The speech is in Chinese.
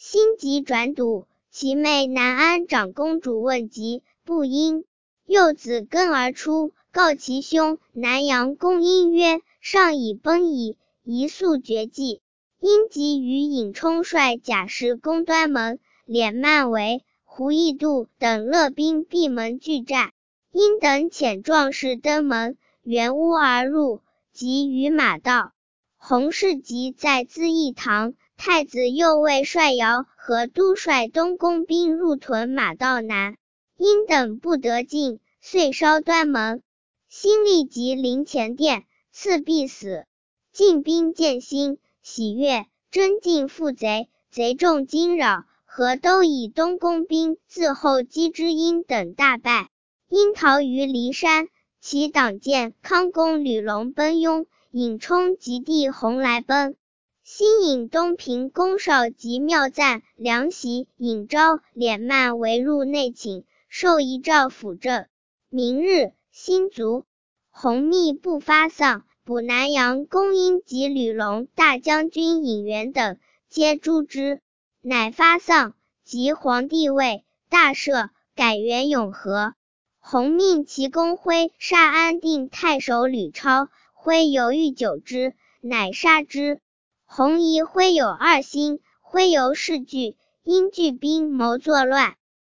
心急转笃，其妹南安长公主问疾，不应。幼子跟而出，告其兄南阳公因曰：上已崩矣，宜速绝迹。因即与尹充率甲士攻端门，敛漫为、胡义度等勒兵闭门拒战。因等遣壮士登门，圆屋而入，即与马到。洪世吉在资义堂，太子右卫帅姚和都率东宫兵入屯马道南，因等不得进，遂烧端门。辛立即临前殿，赐必死。晋兵见兴，喜悦，征进复贼，贼众惊扰，何都以东宫兵自后击之，因等大败。因逃于骊山，其党见康公吕龙奔拥，尹充及弟弘来奔。新引东平公少及妙赞、梁袭、尹昭、敛漫为入内寝，受遗诏辅政。明日，辛卒。弘密不发丧，补南阳公因及吕龙大将军尹元等皆诛之，乃发丧，即皇帝位，大赦，改元永和。弘命其公徽杀安定太守吕超，徽犹豫久之，乃杀之。弘疑徽有2心，徽由事惧，因聚兵谋作乱。